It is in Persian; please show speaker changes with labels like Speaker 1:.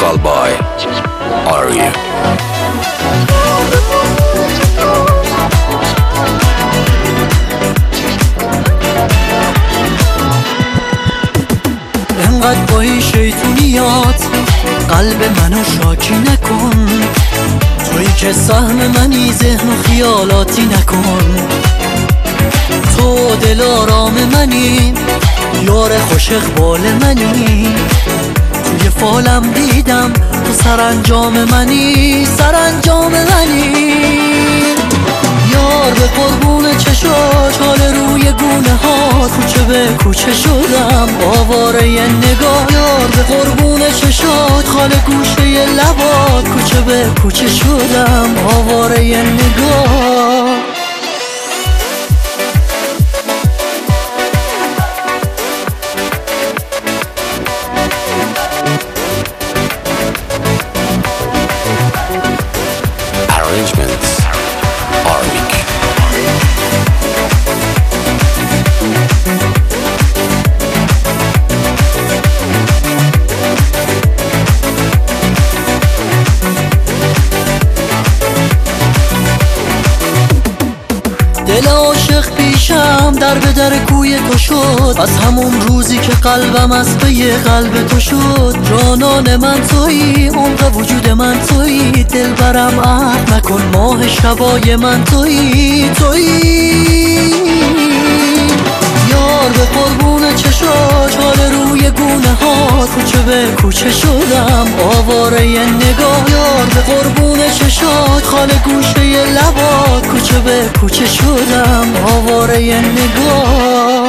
Speaker 1: Vocal by Ari.
Speaker 2: انقدر با این شیطونیات قلب منو شاکی نکن، تویی که سهم منی ذهن و خیالاتی نکن. تو دل آرام منی، یار خوش اقبال منی، توی فالم دیدم تو سرانجام منی، سرانجام منی. یار به قربون چشاش، حال روی گونه ها، کوچه به کوچه شدم آواره نگاه. یار به قربون چشات، خال گوشه لبات، کوچه به کوچه شدم آواره نگاه.
Speaker 1: Arrangements Arvik.
Speaker 2: دل عاشق پیشم در به در کوی تو شد، از همون روزی که قلبم از پی قلب تو شد. جانان من تویی، عمق وجود من تویی، دل برم عهد نکن، ماه شبای من تویی، تویی. یار به قربون چشاش، حال روی گونه ها، کوچه به کوچه شدم آواره نگاه. یار به قربون چشات، خال گوشه لبات، کوچه به کوچه شدم آواره نگاه.